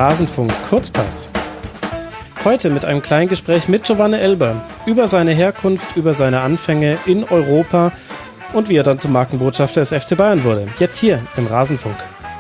Rasenfunk Kurzpass. Heute mit einem kleinen Gespräch mit Giovanni Elber über seine Herkunft, über seine Anfänge in Europa und wie er dann zum Markenbotschafter des FC Bayern wurde. Jetzt hier im Rasenfunk.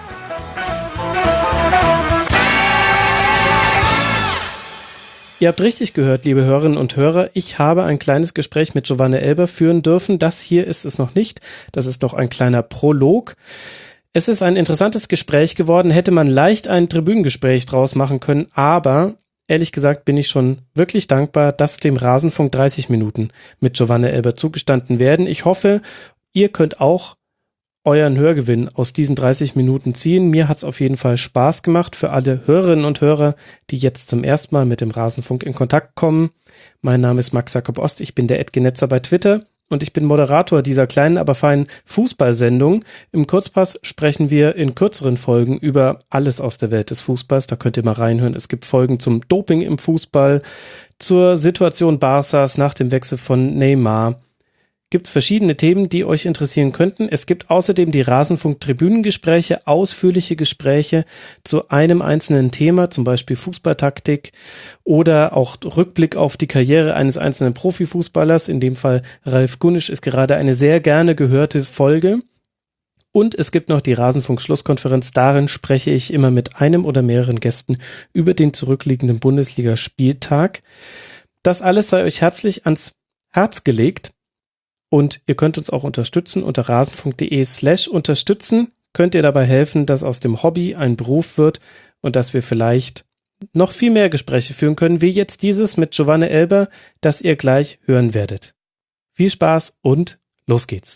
Ihr habt richtig gehört, liebe Hörerinnen und Hörer, ich habe ein kleines Gespräch mit Giovanni Elber führen dürfen. Das hier ist es noch nicht, das ist doch ein kleiner Prolog. Es ist ein interessantes Gespräch geworden, hätte man leicht ein Tribünengespräch draus machen können, aber ehrlich gesagt bin ich schon wirklich dankbar, dass dem Rasenfunk 30 Minuten mit Giovanni Elber zugestanden werden. Ich hoffe, ihr könnt auch euren Hörgewinn aus diesen 30 Minuten ziehen. Mir hat's auf jeden Fall Spaß gemacht. Für alle Hörerinnen und Hörer, die jetzt zum ersten Mal mit dem Rasenfunk in Kontakt kommen. Mein Name ist Max Jakob Ost, ich bin der @Genetzer bei Twitter und ich bin Moderator dieser kleinen, aber feinen Fußballsendung. Im Kurzpass sprechen wir in kürzeren Folgen über alles aus der Welt des Fußballs. Da könnt ihr mal reinhören. Es gibt Folgen zum Doping im Fußball, zur Situation Barças nach dem Wechsel von Neymar. Gibt verschiedene Themen, die euch interessieren könnten. Es gibt außerdem die Rasenfunk-Tribünengespräche, ausführliche Gespräche zu einem einzelnen Thema, zum Beispiel Fußballtaktik oder auch Rückblick auf die Karriere eines einzelnen Profifußballers. In dem Fall Ralf Gunnisch ist gerade eine sehr gerne gehörte Folge. Und es gibt noch die Rasenfunk-Schlusskonferenz. Darin spreche ich immer mit einem oder mehreren Gästen über den zurückliegenden Bundesligaspieltag. Das alles sei euch herzlich ans Herz gelegt. Und ihr könnt uns auch unterstützen unter rasenfunk.de/unterstützen. Könnt ihr dabei helfen, dass aus dem Hobby ein Beruf wird und dass wir vielleicht noch viel mehr Gespräche führen können, wie jetzt dieses mit Giovanni Elber, das ihr gleich hören werdet. Viel Spaß und los geht's.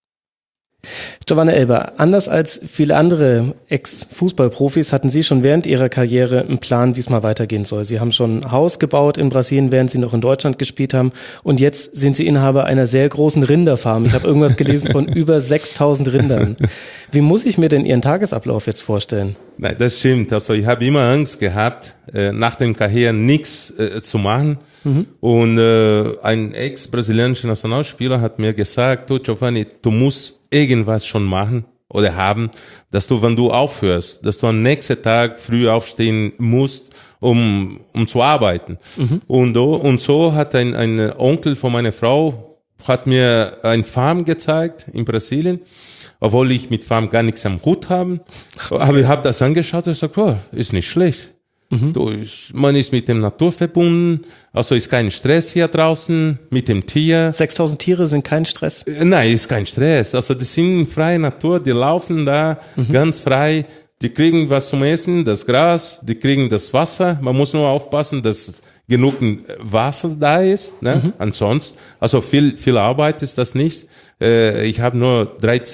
Giovanni Elber, anders als viele andere Ex-Fußballprofis hatten Sie schon während Ihrer Karriere einen Plan, wie es mal weitergehen soll. Sie haben schon ein Haus gebaut in Brasilien, während Sie noch in Deutschland gespielt haben. Und jetzt sind Sie Inhaber einer sehr großen Rinderfarm. Ich habe irgendwas gelesen von über 6.000 Rindern. Wie muss ich mir denn Ihren Tagesablauf jetzt vorstellen? Nein, das stimmt. Also ich habe immer Angst gehabt, nach dem Karriere nichts zu machen. Und ein ex-brasilianischer Nationalspieler hat mir gesagt, du Giovanni, du musst irgendwas schon machen oder haben, dass du, wenn du aufhörst, dass du am nächsten Tag früh aufstehen musst, um zu arbeiten. Und so hat ein Onkel von meiner Frau hat mir eine Farm gezeigt in Brasilien, obwohl ich mit Farm gar nichts am Hut habe. Aber ich habe das angeschaut und gesagt, oh, ist nicht schlecht. Man ist mit dem Natur verbunden, also ist kein Stress hier draußen mit dem Tier. 6.000 Tiere sind kein Stress? Nein, ist kein Stress. Also die sind in freier Natur, die laufen da ganz frei. Die kriegen was zum Essen, das Gras, die kriegen das Wasser. Man muss nur aufpassen, dass genug Wasser da ist. Ne? Ansonsten, also viel Arbeit ist das nicht. Ich habe nur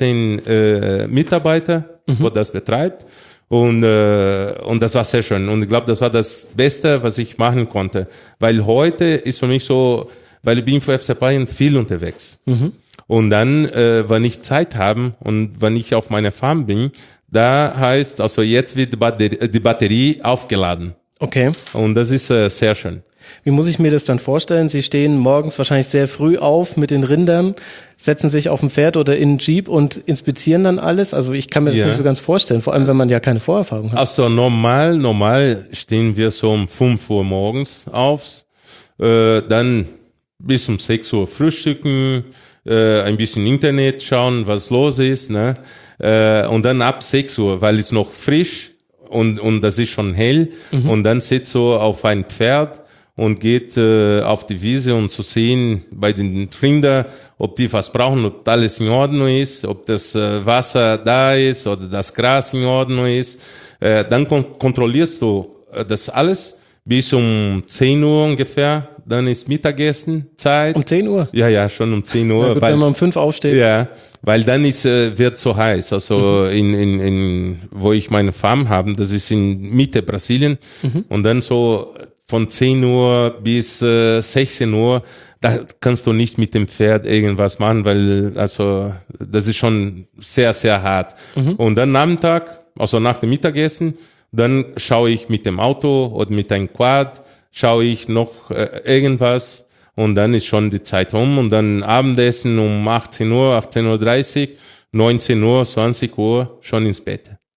13 Mitarbeiter, wo das betreibt. Und das war sehr schön. Und ich glaube, das war das Beste, was ich machen konnte. Weil heute ist für mich so, weil ich bin für FC Bayern viel unterwegs. Und dann, wenn ich Zeit habe und wenn ich auf meiner Farm bin, da heißt, also jetzt wird die Batterie aufgeladen. Okay. Und das ist sehr schön. Wie muss ich mir das dann vorstellen? Sie stehen morgens wahrscheinlich sehr früh auf mit den Rindern, setzen sich auf ein Pferd oder in einen Jeep und inspizieren dann alles? Also ich kann mir das nicht so ganz vorstellen, vor allem wenn man ja keine Vorerfahrung hat. Also normal stehen wir so um 5 Uhr morgens auf, dann bis um 6 Uhr frühstücken, ein bisschen Internet schauen, was los ist, ne? Und dann ab 6 Uhr, weil es noch frisch und das ist schon hell, und dann sitzt du auf ein Pferd und geht auf die Wiese, um zu sehen bei den Rindern, ob die was brauchen, ob alles in Ordnung ist, ob das Wasser da ist oder das Gras in Ordnung ist. Dann kontrollierst du das alles bis um 10 Uhr ungefähr. Dann ist Mittagessenzeit. Um 10 Uhr? Ja, schon um 10 Uhr. Na gut, wenn man um 5 aufsteht. Ja, weil dann wird so heiß. Also wo ich meine Farm habe, das ist in Mitte Brasilien. Und dann so von 10 Uhr bis 16 Uhr, da kannst du nicht mit dem Pferd irgendwas machen, weil also das ist schon sehr, sehr hart. Und dann Nachmittag, also nach dem Mittagessen, dann schaue ich mit dem Auto oder mit einem Quad, schaue ich noch irgendwas, und dann ist schon die Zeit um, und dann Abendessen um 18 Uhr, 18.30 Uhr, 19 Uhr, 20 Uhr schon ins Bett.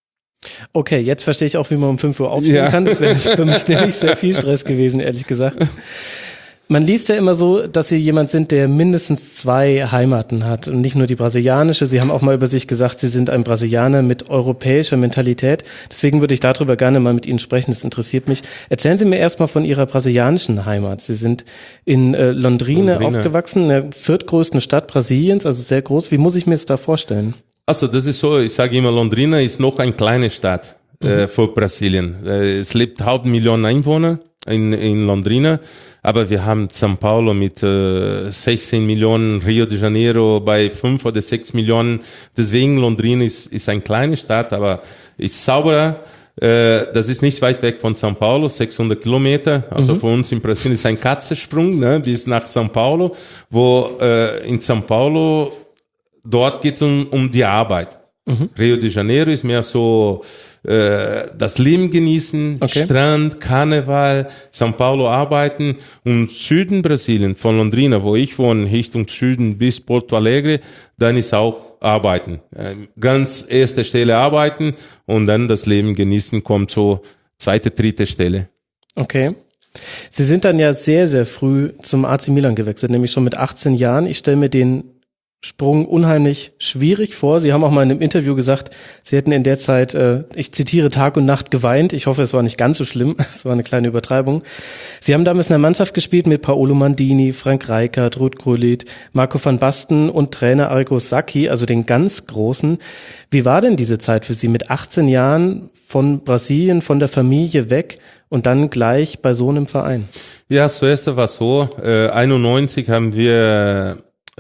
Okay, jetzt verstehe ich auch, wie man um 5 Uhr aufstehen kann. Das wäre für mich nämlich sehr viel Stress gewesen, ehrlich gesagt. Man liest ja immer so, dass Sie jemand sind, der mindestens 2 Heimaten hat und nicht nur die brasilianische. Sie haben auch mal über sich gesagt, Sie sind ein Brasilianer mit europäischer Mentalität. Deswegen würde ich darüber gerne mal mit Ihnen sprechen. Das interessiert mich. Erzählen Sie mir erstmal von Ihrer brasilianischen Heimat. Sie sind in Londrina aufgewachsen, in der 4. Stadt Brasiliens, also sehr groß. Wie muss ich mir das da vorstellen? Also das ist so, ich sage immer, Londrina ist noch eine kleine Stadt für Brasilien. Es lebt 500.000 Einwohner in Londrina. Aber wir haben São Paulo mit 16 Millionen, Rio de Janeiro bei 5 oder 6 Millionen. Deswegen Londrina ist eine kleine Stadt, aber ist sauberer. Das ist nicht weit weg von São Paulo, 600 Kilometer. Also für uns in Brasilien ist ein Katzensprung bis nach São Paulo, wo in São Paulo, dort geht es um die Arbeit. Rio de Janeiro ist mehr so das Leben genießen, Strand, Karneval, São Paulo arbeiten und Süden Brasilien, von Londrina, wo ich wohne, Richtung Süden bis Porto Alegre, dann ist auch arbeiten. Ganz erste Stelle arbeiten und dann das Leben genießen kommt so 2., 3. Stelle. Okay. Sie sind dann ja sehr, sehr früh zum AC Milan gewechselt, nämlich schon mit 18 Jahren. Ich stelle mir den Sprung unheimlich schwierig vor. Sie haben auch mal in einem Interview gesagt, Sie hätten in der Zeit, ich zitiere, Tag und Nacht geweint. Ich hoffe, es war nicht ganz so schlimm. Es war eine kleine Übertreibung. Sie haben damals in einer Mannschaft gespielt mit Paolo Maldini, Frank Rijkaard, Ruud Gullit, Marco van Basten und Trainer Arrigo Sacchi, also den ganz Großen. Wie war denn diese Zeit für Sie mit 18 Jahren von Brasilien, von der Familie weg und dann gleich bei so einem Verein? Ja, zuerst war es so, 91 haben wir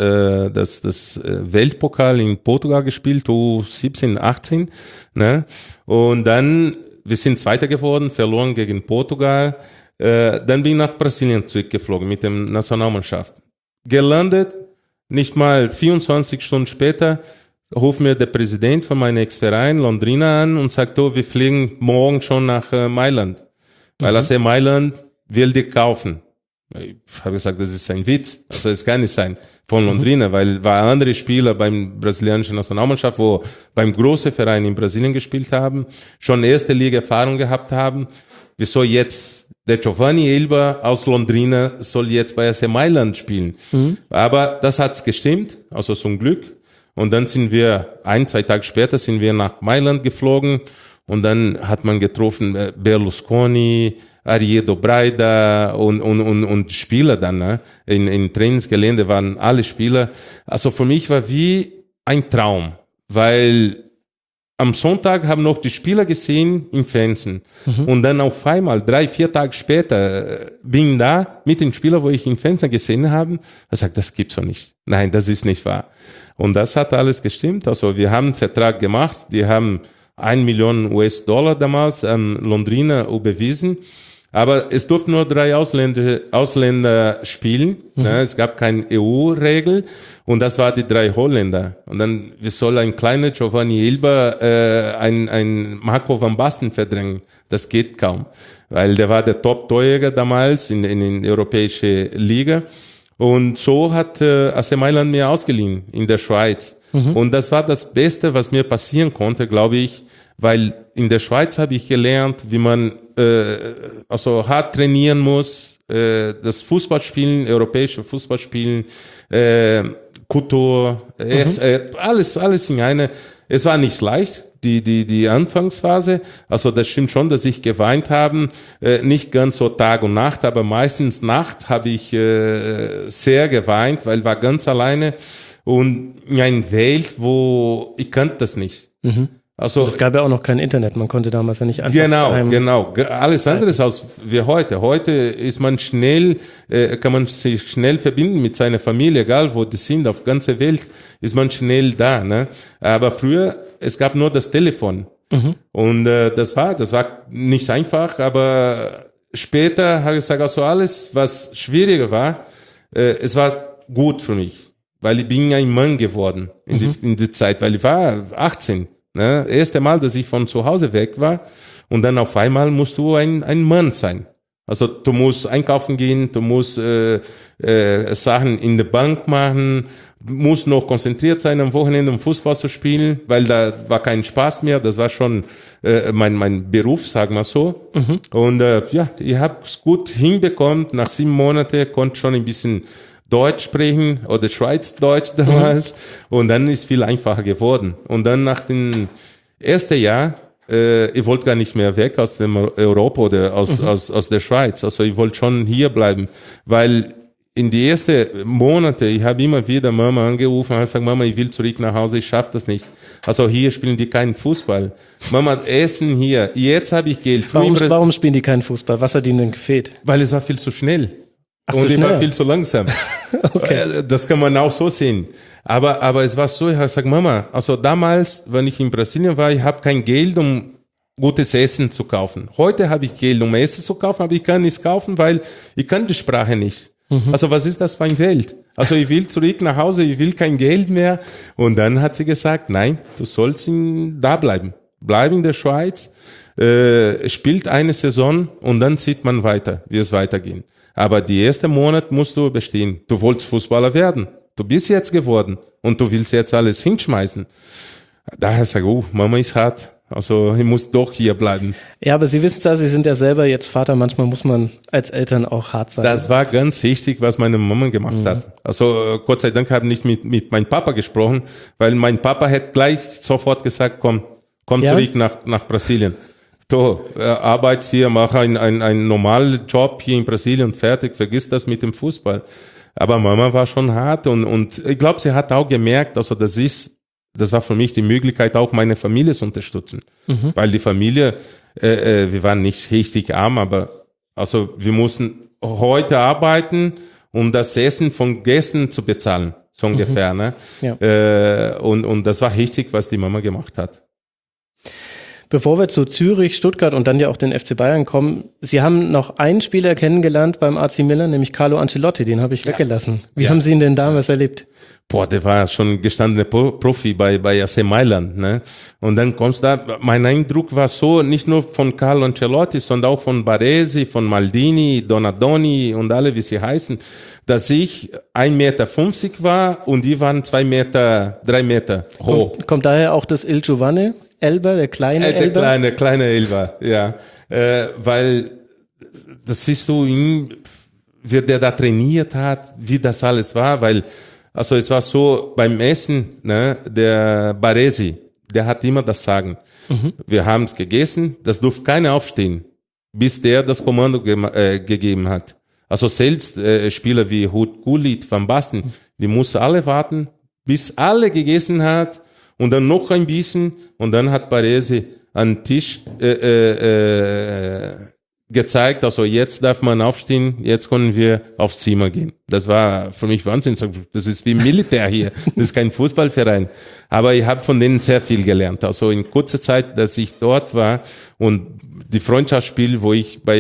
das Weltpokal in Portugal gespielt, U17, 18, ne? Und dann, wir sind Zweiter geworden, verloren gegen Portugal. Dann bin ich nach Brasilien zurückgeflogen mit der Nationalmannschaft. Gelandet, nicht mal 24 Stunden später, ruft mir der Präsident von meinem Ex-Verein, Londrina, an und sagt, wir fliegen morgen schon nach Mailand. Weil AC Mailand will dich kaufen. Ich habe gesagt, das ist ein Witz. Also es kann nicht sein von Londrina, weil war andere Spieler beim brasilianischen Nationalmannschaft, wo beim großen Verein in Brasilien gespielt haben, schon erste Liga Erfahrung gehabt haben. Wieso jetzt der Giovanni Elber aus Londrina soll jetzt bei AC Mailand spielen? Aber das hat's gestimmt, also zum Glück. Und dann sind wir 1, 2 Tage später sind wir nach Mailand geflogen und dann hat man getroffen Berlusconi, Ariedo Braida und Spieler dann, ne? In Trainingsgelände waren alle Spieler. Also für mich war wie ein Traum, weil am Sonntag haben noch die Spieler gesehen im Fernsehen. Und dann auf einmal, 3, 4 Tage später, bin da mit den Spielern, wo ich im Fernsehen gesehen habe, er sagt, das gibt's doch nicht. Nein, das ist nicht wahr. Und das hat alles gestimmt. Also wir haben einen Vertrag gemacht, die haben 1 Million US-Dollar damals an Londrina überwiesen. Aber es durften nur 3 Ausländer spielen. Ne? Es gab keine EU-Regel. Und das waren die 3 Holländer. Und dann, wie soll ein kleiner Giovanni Elber ein Marco van Basten verdrängen? Das geht kaum. Weil der war der Top-Torjäger damals in der europäischen Liga. Und so hat AC Mailand mir ausgeliehen in der Schweiz. Und das war das Beste, was mir passieren konnte, glaube ich. Weil in der Schweiz habe ich gelernt, wie man also hart trainieren muss, das Fußballspielen, europäische Fußballspielen, Kultur, alles in eine. Es war nicht leicht, die Anfangsphase. Also das stimmt schon, dass ich geweint habe, nicht ganz so Tag und Nacht, aber meistens Nacht habe ich sehr geweint, weil ich war ganz alleine und in einer Welt, wo ich kannte das nicht. Also, es gab ja auch noch kein Internet, man konnte damals ja nicht einfach Genau. Alles anderes als wie heute. Heute ist man schnell, kann man sich schnell verbinden mit seiner Familie, egal wo die sind, auf ganzer Welt ist man schnell da, ne? Aber früher, es gab nur das Telefon. Und das war nicht einfach, aber später habe ich gesagt, also alles, was schwieriger war, es war gut für mich, weil ich bin ein Mann geworden in die Zeit, weil ich war 18. Ne? Erste Mal, dass ich von zu Hause weg war und dann auf einmal musst du ein Mann sein. Also du musst einkaufen gehen, du musst Sachen in der Bank machen, muss noch konzentriert sein, am Wochenende um Fußball zu spielen, weil da war kein Spaß mehr. Das war schon mein Beruf, sagen wir so. Und ich habe es gut hinbekommen. Nach 7 Monaten konnte schon ein bisschen Deutsch sprechen oder Schweizdeutsch damals. Und dann ist viel einfacher geworden. Und dann nach dem ersten Jahr, ich wollte gar nicht mehr weg aus dem Europa oder aus der Schweiz. Also ich wollte schon hier bleiben, weil in die ersten Monate, ich habe immer wieder Mama angerufen und gesagt, Mama, ich will zurück nach Hause, ich schaffe das nicht. Also hier spielen die keinen Fußball. Mama, essen hier. Jetzt habe ich Geld. Warum spielen die keinen Fußball? Was hat ihnen denn gefehlt? Weil es war viel zu schnell. Und ich war viel zu langsam. Okay. Das kann man auch so sehen. Aber es war so, ich habe gesagt, Mama, also damals, wenn ich in Brasilien war, ich habe kein Geld, um gutes Essen zu kaufen. Heute habe ich Geld, um Essen zu kaufen, aber ich kann nichts kaufen, weil ich kann die Sprache nicht. Also was ist das für eine Welt? Also ich will zurück nach Hause, ich will kein Geld mehr. Und dann hat sie gesagt, nein, du sollst da bleiben. Bleib in der Schweiz, spielt eine Saison und dann sieht man weiter, wie es weitergeht. Aber die ersten Monate musst du bestehen. Du wolltest Fußballer werden. Du bist jetzt geworden und du willst jetzt alles hinschmeißen. Daher sage ich, Mama ist hart. Also ich muss doch hier bleiben. Ja, aber Sie wissen es, Sie sind ja selber jetzt Vater. Manchmal muss man als Eltern auch hart sein. Das war ganz wichtig, was meine Mama gemacht hat. Also Gott sei Dank habe ich nicht mit meinem Papa gesprochen, weil mein Papa hätte gleich sofort gesagt, komm zurück nach Brasilien. So, arbeitest hier, mach einen normalen Job hier in Brasilien und fertig, vergiss das mit dem Fußball. Aber Mama war schon hart und ich glaube, sie hat auch gemerkt, also das war für mich die Möglichkeit, auch meine Familie zu unterstützen. Weil die Familie, wir waren nicht richtig arm, aber also wir mussten heute arbeiten, um das Essen von Gästen zu bezahlen, so ungefähr. Ne? Ja. Und das war richtig, was die Mama gemacht hat. Bevor wir zu Zürich, Stuttgart und dann ja auch den FC Bayern kommen, Sie haben noch einen Spieler kennengelernt beim AC Milan, nämlich Carlo Ancelotti, den habe ich weggelassen. Wie haben Sie ihn denn damals erlebt? Der war schon gestandener Profi bei AC Mailand, ne? Und dann kommst du da, mein Eindruck war so, nicht nur von Carlo Ancelotti, sondern auch von Baresi, von Maldini, Donadoni und alle, wie sie heißen, dass ich 1,50 Meter war und die waren 3 Meter hoch. Kommt daher auch das Il Giovane Elber, der kleine Elber? Der kleine Elber, ja. Weil das siehst du, wie der da trainiert hat, wie das alles war, weil also es war so, beim Essen, ne, der Baresi, der hat immer das Sagen. Wir haben es gegessen, das durfte keiner aufstehen, bis der das Kommando gegeben hat. Also selbst Spieler wie Ruud Gullit, Van Basten, die mussten alle warten, bis alle gegessen hat und dann noch ein bisschen und dann hat Baresi an den Tisch gezeigt, also jetzt darf man aufstehen, jetzt können wir aufs Zimmer gehen. Das war für mich Wahnsinn. Das ist wie Militär hier, das ist kein Fußballverein. Aber ich habe von denen sehr viel gelernt. Also in kurzer Zeit, dass ich dort war und die Freundschaftsspiel, wo ich bei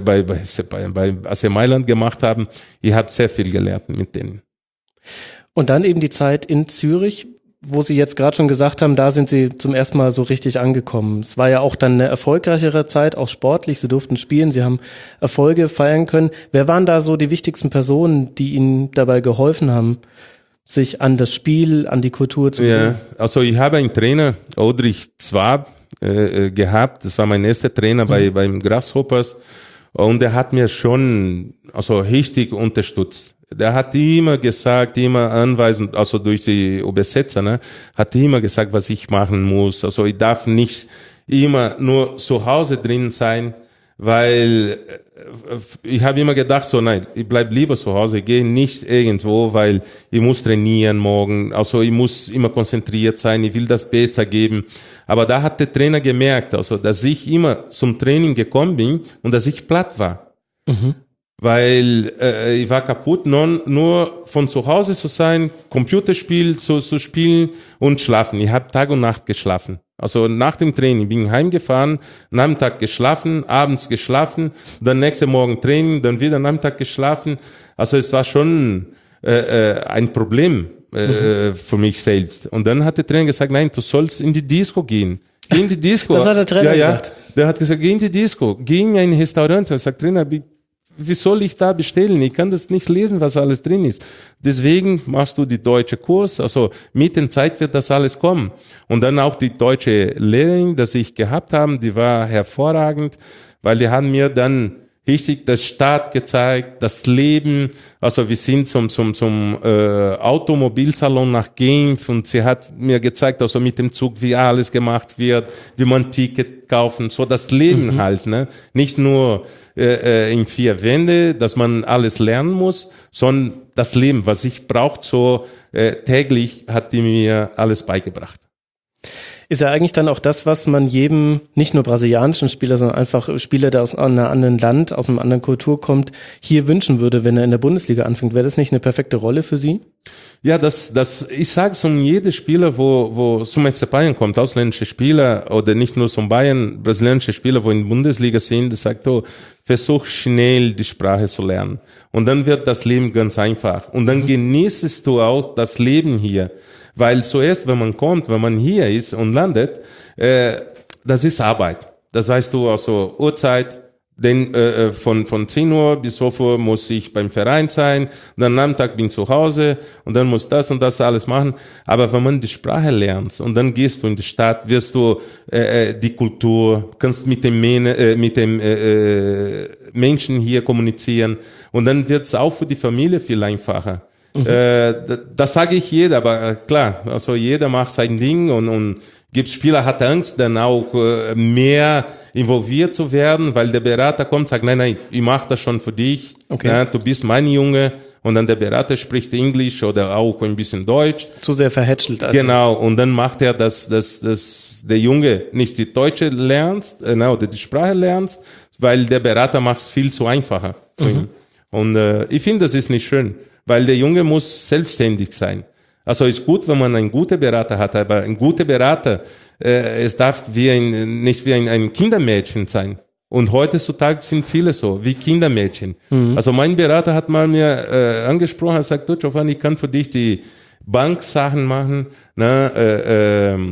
AC Mailand gemacht habe, ich habe sehr viel gelernt mit denen. Und dann eben die Zeit in Zürich, wo Sie jetzt gerade schon gesagt haben, da sind Sie zum ersten Mal so richtig angekommen. Es war ja auch dann eine erfolgreichere Zeit, auch sportlich. Sie durften spielen, Sie haben Erfolge feiern können. Wer waren da so die wichtigsten Personen, die Ihnen dabei geholfen haben, sich an das Spiel, an die Kultur zu gewöhnen? Ja, also ich habe einen Trainer, Audrich Zwab, gehabt. Das war mein erster Trainer beim Grasshoppers. Und er hat mir schon richtig unterstützt. Der hat immer gesagt, immer anweisend, also durch die Übersetzer, ne, hat immer gesagt, was ich machen muss. Also ich darf nicht immer nur zu Hause drin sein, weil ich habe immer gedacht, so nein, ich bleib lieber zu Hause, gehe nicht irgendwo, weil ich muss trainieren morgen, also ich muss immer konzentriert sein, ich will das besser geben. Aber da hat der Trainer gemerkt, also dass ich immer zum Training gekommen bin und dass ich platt war. Weil ich war kaputt, nur von zu Hause zu sein, Computerspiel zu spielen und schlafen. Ich habe Tag und Nacht geschlafen. Also nach dem Training bin ich heimgefahren, Nachmittag geschlafen, abends geschlafen, dann nächsten Morgen Training, dann wieder Nachmittag geschlafen. Also es war schon ein Problem für mich selbst. Und dann hat der Trainer gesagt, nein, du sollst in die Disco gehen. Geh in die Disco. Das hat der Trainer gesagt? Der hat gesagt, geh in die Disco, geh in ein Restaurant. Er sagt, Trainer, wie soll ich da bestellen? Ich kann das nicht lesen, was alles drin ist. Deswegen machst du die deutsche Kurs, also mit der Zeit wird das alles kommen. Und dann auch die deutsche Lehrerin, die ich gehabt habe, die war hervorragend, weil die haben mir dann richtig das Stadt gezeigt, das Leben. Also wir sind zum Automobilsalon nach Genf und sie hat mir gezeigt, also mit dem Zug, wie alles gemacht wird, wie man Ticket kaufen, so das Leben halt, ne? Nicht nur in 4 Wände, dass man alles lernen muss, sondern das Leben, was ich brauche, so täglich hat die mir alles beigebracht. Ist ja eigentlich dann auch das, was man jedem, nicht nur brasilianischen Spieler, sondern einfach Spieler, der aus einem anderen Land, aus einer anderen Kultur kommt, hier wünschen würde, wenn er in der Bundesliga anfängt. Wäre das nicht eine perfekte Rolle für Sie? Ja, ich sage es um jede Spieler, wo zum FC Bayern kommt, ausländische Spieler oder nicht nur zum Bayern, brasilianische Spieler, wo in der Bundesliga sind, sagt, versuch schnell die Sprache zu lernen. Und dann wird das Leben ganz einfach. Und dann genießt du auch das Leben hier. Weil zuerst, wenn man kommt, wenn man hier ist und landet, das ist Arbeit. Das heißt, du also Uhrzeit, von 10 Uhr bis 12 Uhr muss ich beim Verein sein, dann am Nachmittag bin ich zu Hause und dann muss das und das alles machen. Aber wenn man die Sprache lernt und dann gehst du in die Stadt, wirst du die Kultur, kannst mit dem Menschen hier kommunizieren und dann wird es auch für die Familie viel einfacher. Das sage ich jeder, aber klar, also jeder macht sein Ding und gibt Spieler, hat Angst, dann auch mehr involviert zu werden, weil der Berater kommt und sagt, nein, ich mache das schon für dich, okay. Ja, du bist mein Junge und dann der Berater spricht Englisch oder auch ein bisschen Deutsch. Zu sehr verhätschelt. Also. Genau, und dann macht er, dass der Junge nicht die Deutsche lernt, oder die Sprache lernt, weil der Berater macht es viel zu einfacher für ihn. Und ich finde, das ist nicht schön. Weil der Junge muss selbstständig sein. Also ist gut, wenn man einen guten Berater hat, aber ein guter Berater, es darf nicht wie ein Kindermädchen sein. Und heutzutage sind viele so, wie Kindermädchen. Also mein Berater hat mal mir angesprochen, er sagt, du Giovanni, ich kann für dich die Banksachen machen, dein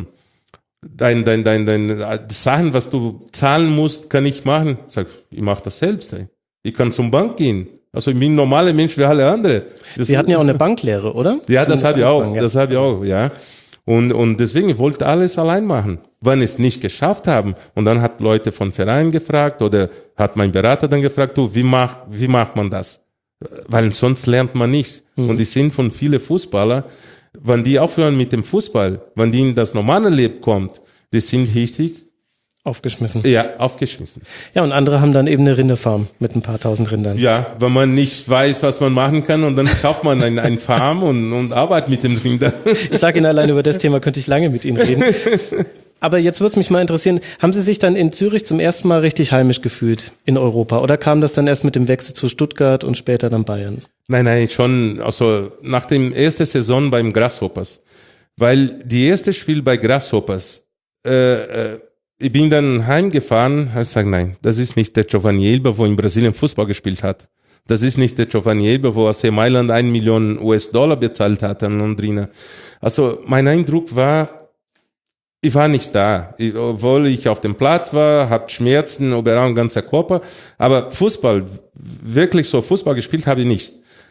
Sachen, was du zahlen musst, kann ich machen. Ich sag, ich mache das selbst. Ey. Ich kann zum Bank gehen. Also ich bin ein normaler Mensch wie alle anderen. Sie hatten ja auch eine Banklehre, oder? Ja, das habe ich auch. Ja. Das habe ich auch, ja. Und deswegen, ich wollte alles allein machen. Wenn es nicht geschafft haben, und dann hat Leute von Vereinen gefragt oder hat mein Berater dann gefragt, wie macht man das? Weil sonst lernt man nicht. Und es sind von vielen Fußballer, wenn die aufhören mit dem Fußball, wenn die in das normale Leben kommt, die sind richtig aufgeschmissen. Ja, aufgeschmissen. Ja, und andere haben dann eben eine Rinderfarm mit ein paar tausend Rindern. Ja, wenn man nicht weiß, was man machen kann und dann kauft man eine Farm und arbeitet mit den Rindern. Ich sage Ihnen, allein über das Thema könnte ich lange mit Ihnen reden. Aber jetzt würde es mich mal interessieren, haben Sie sich dann in Zürich zum ersten Mal richtig heimisch gefühlt in Europa oder kam das dann erst mit dem Wechsel zu Stuttgart und später dann Bayern? Nein, schon, also nach dem ersten Saison beim Grasshoppers. Weil die erste Spiel bei Grasshoppers, ich bin dann heimgefahren, habe gesagt, nein, das ist nicht der Giovanni Elber, wo in Brasilien Fußball gespielt hat. Das ist nicht der Giovanni Elber, wo AC Mailand 1 Million US-Dollar bezahlt hat an Londrina. Also mein Eindruck war, ich war nicht da. Obwohl ich auf dem Platz war, habe Schmerzen, überall ganzer Körper. Aber Fußball, wirklich so Fußball gespielt habe ich nicht.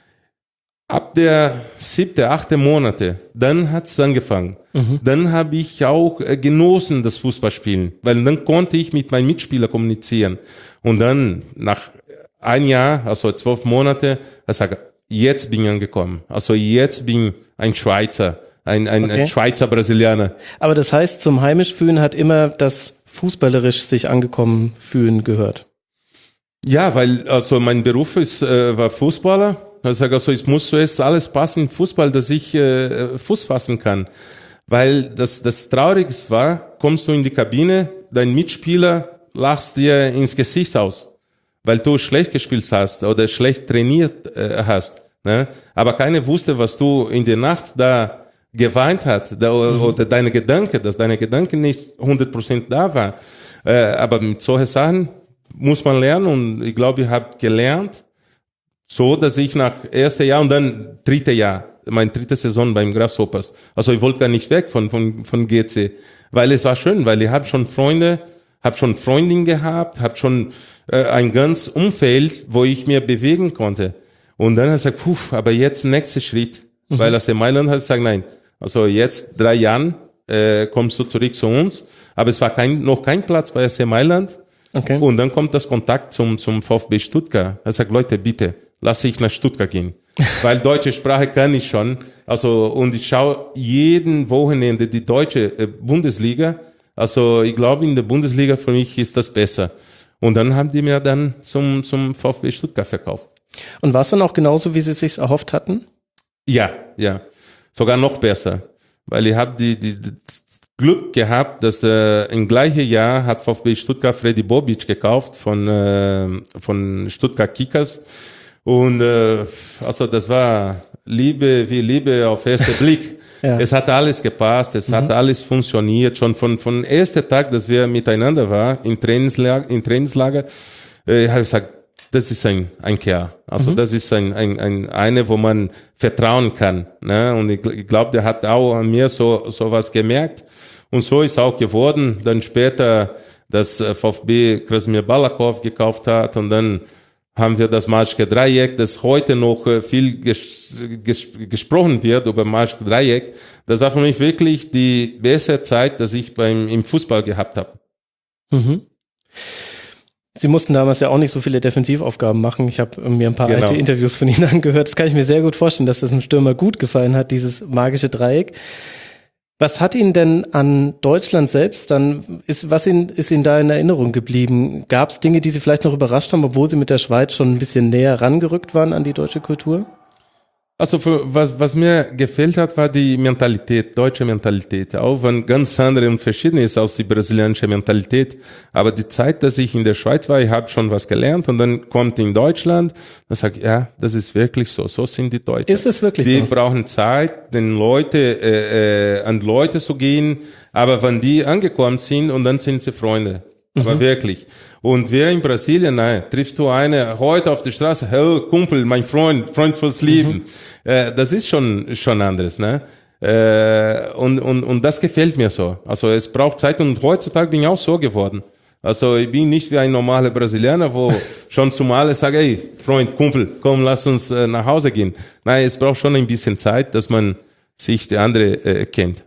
Ab der 7., 8. Monate, dann hat's angefangen. Dann habe ich auch genossen, das Fußballspielen, weil dann konnte ich mit meinen Mitspielern kommunizieren. Und dann nach ein Jahr, also 12 Monate, ich sage, jetzt bin ich angekommen. Also jetzt bin ich ein Schweizer, ein Schweizer Brasilianer. Aber das heißt, zum Heimischfühlen hat immer das fußballerisch sich angekommen fühlen gehört. Ja, weil also mein Beruf war Fußballer. Ich sage also, es muss zuerst alles passen im Fußball, dass ich Fuß fassen kann. Weil das Traurigste war, kommst du in die Kabine, dein Mitspieler lachst dir ins Gesicht aus, weil du schlecht gespielt hast oder schlecht trainiert hast. Ne? Aber keiner wusste, was du in der Nacht da geweint hast oder deine Gedanken, dass deine Gedanken nicht 100% da waren. Aber mit solchen Sachen muss man lernen und ich glaube, ich habe gelernt, so, dass ich nach 1. Jahr und dann 3. Jahr, meine 3. Saison beim Grasshoppers. Also ich wollte gar nicht weg von GC, weil es war schön, weil ich habe schon Freunde, habe schon Freundin gehabt, habe schon ein ganz Umfeld, wo ich mir bewegen konnte. Und dann hat er gesagt, aber jetzt nächster Schritt, weil AC Mailand hat gesagt, nein, also jetzt 3 Jahren kommst du zurück zu uns, aber es war noch kein Platz bei AC Mailand. Okay. Und dann kommt das Kontakt zum VfB Stuttgart. Er sagt, Leute, bitte, lasse ich nach Stuttgart gehen. Weil deutsche Sprache kann ich schon. Also, und ich schaue jeden Wochenende die deutsche Bundesliga. Also, ich glaube, in der Bundesliga für mich ist das besser. Und dann haben die mir dann zum VfB Stuttgart verkauft. Und war es dann auch genauso, wie Sie es sich erhofft hatten? Ja. Sogar noch besser. Weil ich habe die Glück gehabt, dass im gleichen Jahr hat VfB Stuttgart Freddy Bobic gekauft von Stuttgart Kickers. Und also das war Liebe auf ersten Blick. Ja. Es hat alles gepasst, es hat alles funktioniert. Schon von ersten Tag, dass wir miteinander waren im Trainingslager, habe ich gesagt, das ist ein Kerl. Also das ist eine, wo man vertrauen kann. Ne? Und ich glaube, der hat auch an mir so was gemerkt. Und so ist auch geworden. Dann später, dass VfB Krasimir Balakov gekauft hat, und dann haben wir das Maschke-Dreieck, das heute noch viel gesprochen wird über Maschke-Dreieck. Das war für mich wirklich die beste Zeit, dass ich im Fußball gehabt habe. Sie mussten damals ja auch nicht so viele Defensivaufgaben machen. Ich habe mir ein paar alte Interviews von Ihnen angehört. Das kann ich mir sehr gut vorstellen, dass das einem Stürmer gut gefallen hat, dieses magische Dreieck. Was hat Ihnen denn an Deutschland selbst dann, ist Ihnen da in Erinnerung geblieben? Gab es Dinge, die Sie vielleicht noch überrascht haben, obwohl Sie mit der Schweiz schon ein bisschen näher rangerückt waren an die deutsche Kultur? Also was mir gefällt hat, war die Mentalität, deutsche Mentalität. Auch wenn ganz andere und verschieden ist als die brasilianische Mentalität. Aber die Zeit, dass ich in der Schweiz war, ich habe schon was gelernt, und dann kommt in Deutschland, dann sage ich, ja, das ist wirklich so. So sind die Deutschen. Ist es wirklich so? Die brauchen Zeit, an Leute zu gehen. Aber wenn die angekommen sind, und dann sind sie Freunde. Aber wirklich. Und wer in Brasilien, triffst du eine heute auf der Straße, hey, Kumpel, mein Freund fürs Leben. Das ist schon anderes, ne? Und das gefällt mir so. Also es braucht Zeit, und heutzutage bin ich auch so geworden. Also ich bin nicht wie ein normaler Brasilianer, wo schon zumal ich sage, hey, Freund, Kumpel, komm, lass uns nach Hause gehen. Nein, es braucht schon ein bisschen Zeit, dass man sich die andere kennt.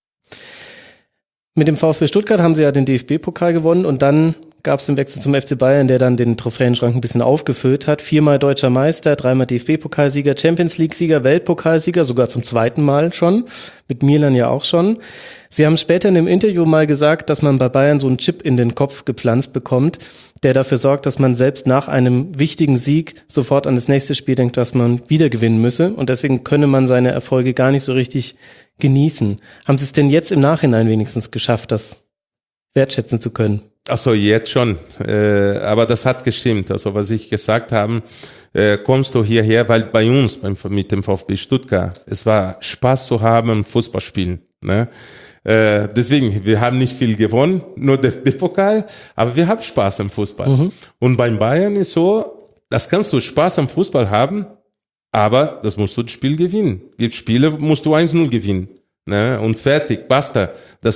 Mit dem VfB Stuttgart haben Sie ja den DFB-Pokal gewonnen, und dann gab es den Wechsel zum FC Bayern, der dann den Trophäenschrank ein bisschen aufgefüllt hat. 4-mal deutscher Meister, 3-mal DFB-Pokalsieger, Champions-League-Sieger, Weltpokalsieger, sogar zum 2. Mal schon, mit Milan ja auch schon. Sie haben später in einem Interview mal gesagt, dass man bei Bayern so einen Chip in den Kopf gepflanzt bekommt, der dafür sorgt, dass man selbst nach einem wichtigen Sieg sofort an das nächste Spiel denkt, dass man wieder gewinnen müsse, und deswegen könne man seine Erfolge gar nicht so richtig genießen. Haben Sie es denn jetzt im Nachhinein wenigstens geschafft, das wertschätzen zu können? Ach so, jetzt schon. Aber das hat gestimmt. Also was ich gesagt habe, kommst du hierher, weil bei uns mit dem VfB Stuttgart, es war Spaß zu haben im Fußballspielen. Ne? Deswegen, wir haben nicht viel gewonnen, nur der DFB-Pokal, aber wir haben Spaß am Fußball. Und beim Bayern ist so, das kannst du Spaß am Fußball haben, aber das musst du das Spiel gewinnen. Gibt Spiele, musst du 1-0 gewinnen. Ne? Und fertig, basta.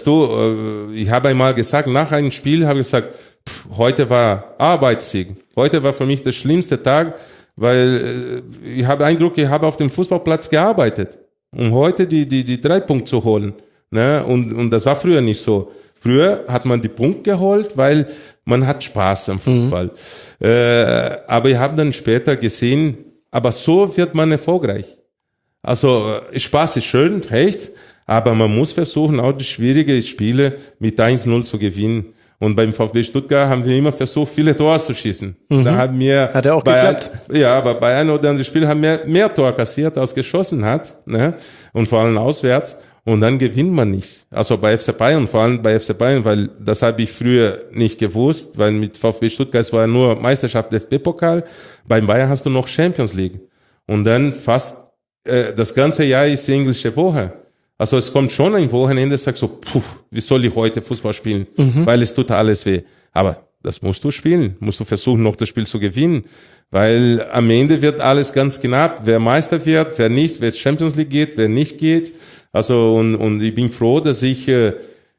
Ich habe einmal gesagt, nach einem Spiel habe ich gesagt, heute war Arbeitssieg. Heute war für mich der schlimmste Tag, weil ich habe den Eindruck, ich habe auf dem Fußballplatz gearbeitet, um heute die 3 Punkte zu holen. Ne? Und das war früher nicht so. Früher hat man die Punkte geholt, weil man hat Spaß am Fußball. Aber ich habe dann später gesehen, aber so wird man erfolgreich. Also Spaß ist schön, echt, aber man muss versuchen, auch die schwierigen Spiele mit 1-0 zu gewinnen. Und beim VfB Stuttgart haben wir immer versucht, viele Tore zu schießen. Da haben wir hat ja auch geklappt. Ja, aber bei einem oder anderen Spiel haben wir mehr Tore kassiert, als geschossen hat, ne? Und vor allem auswärts. Und dann gewinnt man nicht. Also bei FC Bayern, vor allem bei FC Bayern, weil das habe ich früher nicht gewusst, weil mit VfB Stuttgart es war nur Meisterschaft, DFB-Pokal. Beim Bayern hast du noch Champions League. Und dann fast das ganze Jahr ist die englische Woche. Also es kommt schon ein Wochenende, sagst so, wie soll ich heute Fußball spielen? Weil es tut alles weh. Aber das musst du spielen. Musst du versuchen, noch das Spiel zu gewinnen. Weil am Ende wird alles ganz knapp. Wer Meister wird, wer nicht, wer Champions League geht, wer nicht geht. Also und ich bin froh, dass ich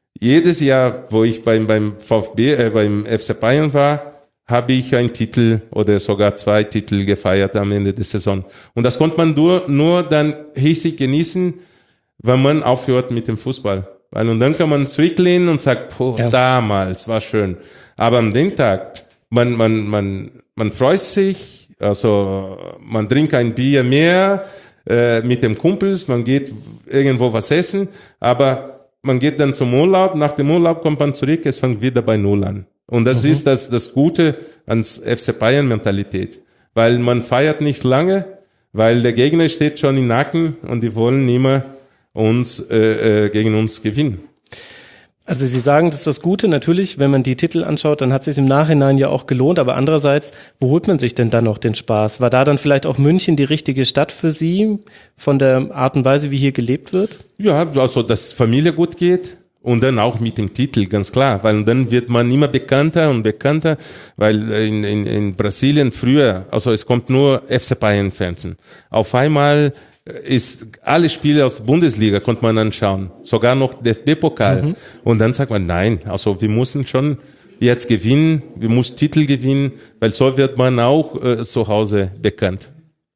jedes Jahr, wo ich beim VfB, beim FC Bayern war, habe ich einen Titel oder sogar 2 Titel gefeiert am Ende der Saison. Und das konnte man nur dann richtig genießen, wenn man aufhört mit dem Fußball. Und dann kann man zurücklehnen und sagt, damals war schön. Aber an dem Tag, man freut sich, also man trinkt ein Bier mehr mit dem Kumpels, man geht irgendwo was essen, aber man geht dann zum Urlaub, nach dem Urlaub kommt man zurück, es fängt wieder bei Null an. Und das ist das Gute ans FC Bayern Mentalität. Weil man feiert nicht lange, weil der Gegner steht schon im Nacken und die wollen immer gegen uns gewinnen. Also Sie sagen, das ist das Gute. Natürlich, wenn man die Titel anschaut, dann hat es sich im Nachhinein ja auch gelohnt. Aber andererseits, wo holt man sich denn dann noch den Spaß? War da dann vielleicht auch München die richtige Stadt für Sie, von der Art und Weise, wie hier gelebt wird? Ja, also dass Familie gut geht. Und dann auch mit dem Titel, ganz klar, weil dann wird man immer bekannter und bekannter, weil in Brasilien früher, also es kommt nur FC Bayern Fernsehen. Auf einmal ist alle Spiele aus der Bundesliga konnte man anschauen, sogar noch DFB-Pokal. Und dann sagt man, nein, also wir müssen schon jetzt gewinnen, wir müssen Titel gewinnen, weil so wird man auch zu Hause bekannt.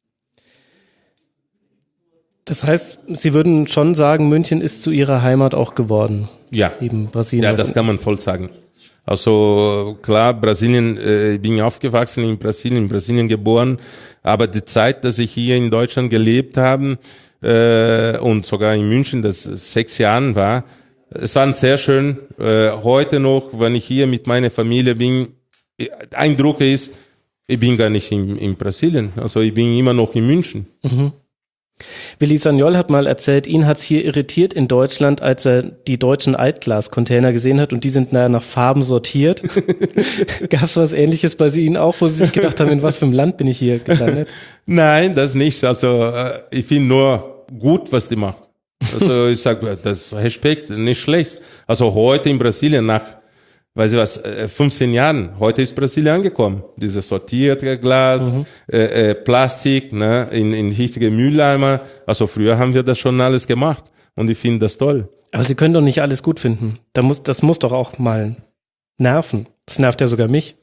Das heißt, Sie würden schon sagen, München ist zu Ihrer Heimat auch geworden. Ja. Eben Brasilien. Ja, das kann man voll sagen. Also klar, Brasilien, ich bin aufgewachsen in Brasilien geboren, aber die Zeit, dass ich hier in Deutschland gelebt habe und sogar in München, das 6 Jahren war, es war sehr schön. Heute noch, wenn ich hier mit meiner Familie bin, Eindruck ist, ich bin gar nicht in Brasilien, also ich bin immer noch in München. Willi Sagnol hat mal erzählt, ihn hat's hier irritiert in Deutschland, als er die deutschen Altglas-Container gesehen hat und die sind nach Farben sortiert. Gab's was Ähnliches bei Ihnen auch, wo Sie sich gedacht haben, in was für einem Land bin ich hier gelandet? Nein, das nicht. Also ich finde nur gut, was die macht. Also ich sage, das Respekt, nicht schlecht. Also heute in Brasilien nach, weiß ich was, 15 Jahren, heute ist Brasilien angekommen. Dieses sortierte Glas, Plastik, ne, in richtige Mülleimer. Also früher haben wir das schon alles gemacht und ich finde das toll. Aber Sie können doch nicht alles gut finden. Das muss doch auch mal nerven. Das nervt ja sogar mich.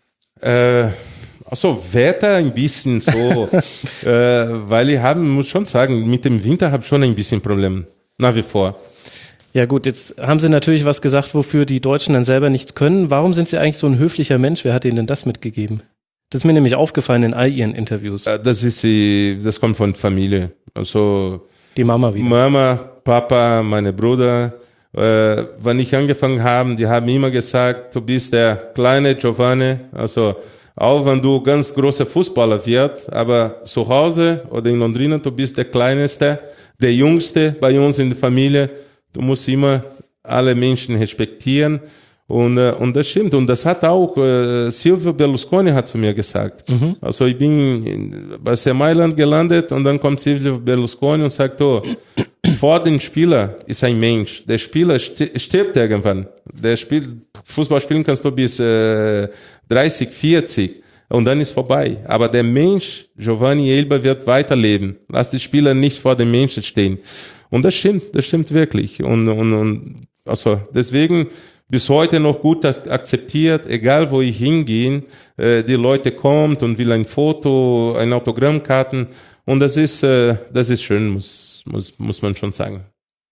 Also Wetter ein bisschen so, weil muss schon sagen, mit dem Winter habe ich schon ein bisschen Problem, nach wie vor. Ja gut, jetzt haben Sie natürlich was gesagt, wofür die Deutschen dann selber nichts können. Warum sind Sie eigentlich so ein höflicher Mensch? Wer hat Ihnen denn das mitgegeben? Das ist mir nämlich aufgefallen in all Ihren Interviews. Das kommt von Familie. Also die Mama wieder. Mama, Papa, meine Brüder. Wenn ich angefangen habe, die haben immer gesagt, du bist der kleine Giovanni. Also auch wenn du ganz großer Fußballer wirst, aber zu Hause oder in Londrina, du bist der Kleinste, der Jüngste bei uns in der Familie. Du musst immer alle Menschen respektieren und das stimmt. Und das hat auch Silvio Berlusconi hat zu mir gesagt. Also ich bin bei AC Mailand gelandet und dann kommt Silvio Berlusconi und sagt, vor dem Spieler ist ein Mensch. Der Spieler stirbt irgendwann. Fußball spielen kannst du bis 30, 40 und dann ist vorbei. Aber der Mensch, Giovanni Elber, wird weiterleben. Lass die Spieler nicht vor dem Menschen stehen. Und das stimmt wirklich. Und also deswegen bis heute noch gut akzeptiert, egal wo ich hingehe, die Leute kommen und will ein Foto, ein Autogrammkarten. Und das ist schön, muss man schon sagen.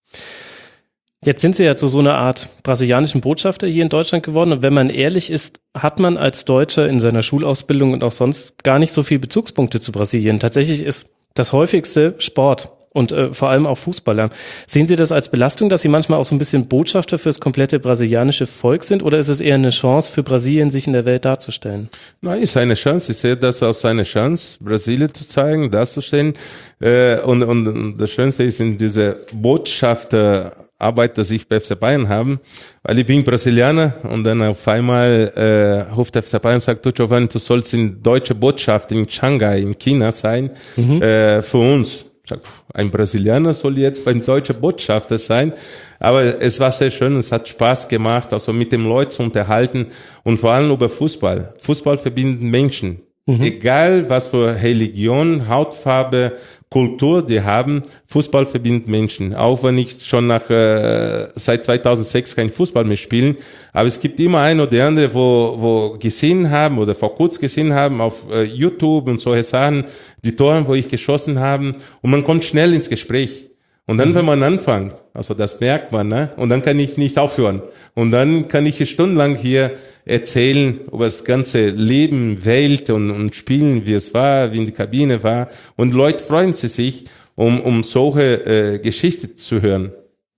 Jetzt sind Sie ja zu so einer Art brasilianischen Botschafter hier in Deutschland geworden. Und wenn man ehrlich ist, hat man als Deutscher in seiner Schulausbildung und auch sonst gar nicht so viel Bezugspunkte zu Brasilien. Tatsächlich ist das häufigste Sport. Und vor allem auch Fußballer. Sehen Sie das als Belastung, dass Sie manchmal auch so ein bisschen Botschafter für das komplette brasilianische Volk sind? Oder ist es eher eine Chance für Brasilien, sich in der Welt darzustellen? Nein, ist eine Chance. Ich sehe das als eine Chance, Brasilien zu zeigen, darzustellen. Und das Schönste ist in dieser Botschafterarbeit, dass ich bei FC Bayern habe, weil ich bin Brasilianer und dann auf einmal ruft FC Bayern und sagt, du Giovanni, du sollst in deutsche Botschaft in Shanghai, in China sein, für uns. Ein Brasilianer soll jetzt beim deutschen Botschafter sein, aber es war sehr schön, es hat Spaß gemacht, also mit den Leuten zu unterhalten und vor allem über Fußball. Fußball verbindet Menschen Egal was für Religion, Hautfarbe, Kultur die haben, Fußball verbindet Menschen. Auch wenn ich schon seit 2006 kein Fußball mehr spielen, aber es gibt immer ein oder andere, wo gesehen haben oder vor kurzem gesehen haben auf YouTube und solche Sachen, die Tore, wo ich geschossen habe, und man kommt schnell ins Gespräch. Und dann, wenn man anfängt, also das merkt man, ne? Und dann kann ich nicht aufhören. Und dann kann ich stundenlang hier erzählen über das ganze Leben, Welt und Spielen, wie es war, wie in der Kabine war. Und Leute freuen sich, um solche Geschichten zu hören.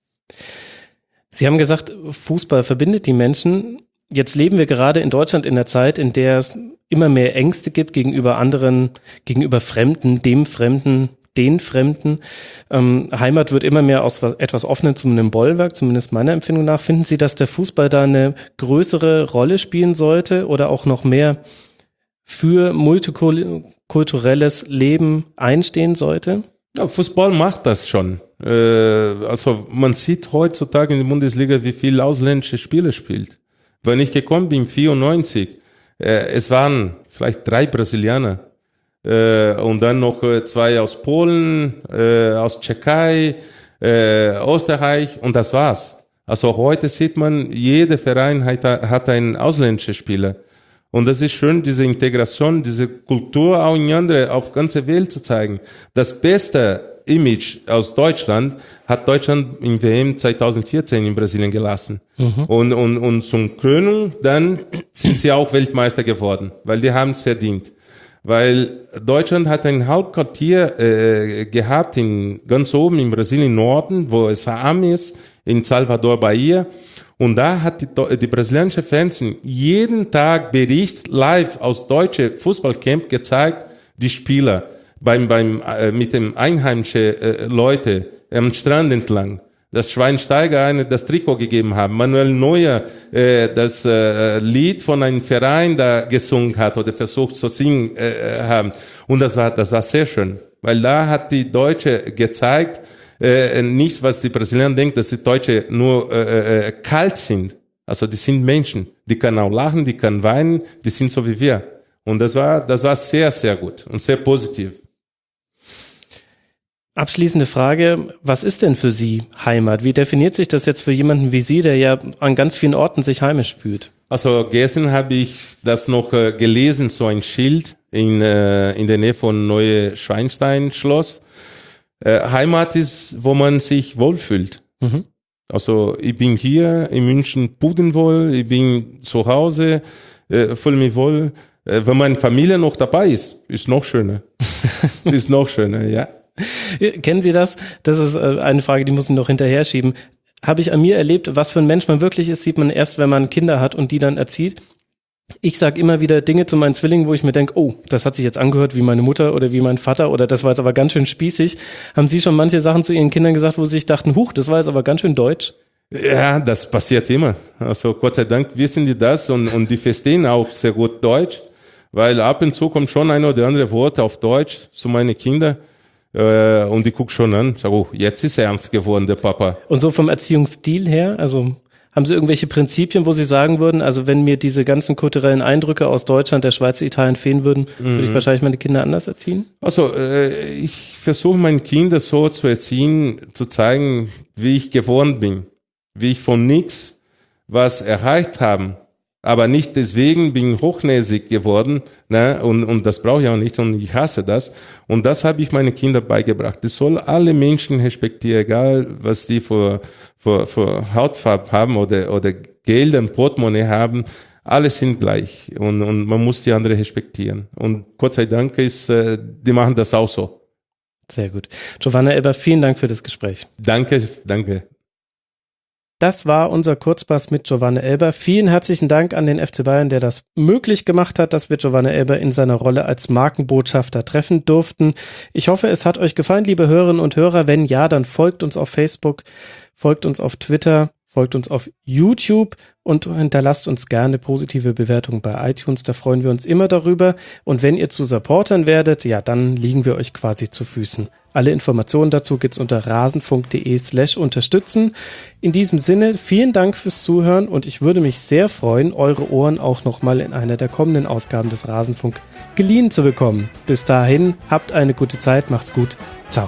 Sie haben gesagt, Fußball verbindet die Menschen. Jetzt leben wir gerade in Deutschland in der Zeit, in der es immer mehr Ängste gibt gegenüber anderen, gegenüber Fremden, dem Fremden, den Fremden. Heimat wird immer mehr aus etwas Offenem zu einem Bollwerk, zumindest meiner Empfindung nach. Finden Sie, dass der Fußball da eine größere Rolle spielen sollte oder auch noch mehr für multikulturelles Leben einstehen sollte? Ja, Fußball macht das schon. Also man sieht heutzutage in der Bundesliga, wie viel ausländische Spieler spielt. Wenn ich gekommen bin, 94, es waren vielleicht 3 Brasilianer. Und dann noch 2 aus Polen, aus Tschechei, Österreich, und das war's. Also heute sieht man, jeder Verein hat einen ausländischen Spieler. Und das ist schön, diese Integration, diese Kultur auch in andere, auf ganze Welt zu zeigen. Das beste Image aus Deutschland hat Deutschland im WM 2014 in Brasilien gelassen. Und zum Krönung, dann sind sie auch Weltmeister geworden, weil die haben es verdient. Weil Deutschland hat ein Hauptquartier gehabt ganz oben in Brasilien Norden, wo es arm ist, in Salvador, Bahia. Und da hat die brasilianische Fernsehen jeden Tag Bericht live aus deutschen Fußballcamp gezeigt, die Spieler mit dem einheimischen Leute am Strand entlang. Dass Schweinsteiger das Trikot gegeben haben, Manuel Neuer das Lied von einem Verein da gesungen hat oder versucht zu singen haben. Und das war sehr schön, weil da hat die Deutsche gezeigt, nicht was die Brasilianer denken, dass die Deutsche nur kalt sind. Also die sind Menschen, die können auch lachen, die können weinen, die sind so wie wir. Und das war sehr, sehr gut und sehr positiv. Abschließende Frage, was ist denn für Sie Heimat? Wie definiert sich das jetzt für jemanden wie Sie, der ja an ganz vielen Orten sich heimisch fühlt? Also gestern habe ich das noch gelesen, so ein Schild in der Nähe von Neue-Schweinstein-Schloss. Heimat ist, wo man sich wohlfühlt. Also ich bin hier in München pudelwohl, ich bin zu Hause, fühle mich wohl. Wenn meine Familie noch dabei ist noch schöner. Ist noch schöner, ja. Kennen Sie das? Das ist eine Frage, die muss ich noch hinterher schieben. Habe ich an mir erlebt, was für ein Mensch man wirklich ist, sieht man erst, wenn man Kinder hat und die dann erzieht. Ich sage immer wieder Dinge zu meinen Zwillingen, wo ich mir denke, oh, das hat sich jetzt angehört wie meine Mutter oder wie mein Vater oder das war jetzt aber ganz schön spießig. Haben Sie schon manche Sachen zu Ihren Kindern gesagt, wo Sie sich dachten, huch, das war jetzt aber ganz schön deutsch? Ja, das passiert immer. Also Gott sei Dank wissen die das und die verstehen auch sehr gut Deutsch, weil ab und zu kommt schon ein oder andere Wort auf Deutsch zu meinen Kindern. Und die guckt schon an, sag, oh, jetzt ist er ernst geworden, der Papa. Und so vom Erziehungsstil her, also haben Sie irgendwelche Prinzipien, wo Sie sagen würden, also wenn mir diese ganzen kulturellen Eindrücke aus Deutschland, der Schweiz, Italien fehlen würden, würde ich wahrscheinlich meine Kinder anders erziehen? Also ich versuche meinen Kindern so zu erziehen, zu zeigen, wie ich geworden bin, wie ich von nichts was erreicht habe. Aber nicht deswegen bin ich hochnäsig geworden, ne? Und das brauche ich auch nicht und ich hasse das. Und das habe ich meinen Kindern beigebracht. Es soll alle Menschen respektieren, egal was die für Hautfarbe haben oder Geld im Portemonnaie haben. Alle sind gleich und man muss die anderen respektieren. Und Gott sei Dank die machen das auch so. Sehr gut. Giovanna Elber, vielen Dank für das Gespräch. Danke. Das war unser Kurzpass mit Giovanna Elber. Vielen herzlichen Dank an den FC Bayern, der das möglich gemacht hat, dass wir Giovanna Elber in seiner Rolle als Markenbotschafter treffen durften. Ich hoffe, es hat euch gefallen, liebe Hörerinnen und Hörer. Wenn ja, dann folgt uns auf Facebook, folgt uns auf Twitter, folgt uns auf YouTube und hinterlasst uns gerne positive Bewertungen bei iTunes. Da freuen wir uns immer darüber. Und wenn ihr zu Supportern werdet, ja, dann liegen wir euch quasi zu Füßen. Alle Informationen dazu gibt's unter rasenfunk.de/unterstützen. In diesem Sinne, vielen Dank fürs Zuhören und ich würde mich sehr freuen, eure Ohren auch nochmal in einer der kommenden Ausgaben des Rasenfunk geliehen zu bekommen. Bis dahin, habt eine gute Zeit, macht's gut. Ciao.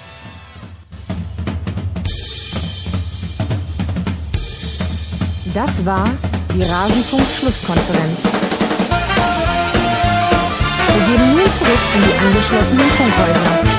Das war die Rasenfunk-Schlusskonferenz. Wir gehen nun zurück in die angeschlossenen Funkhäuser.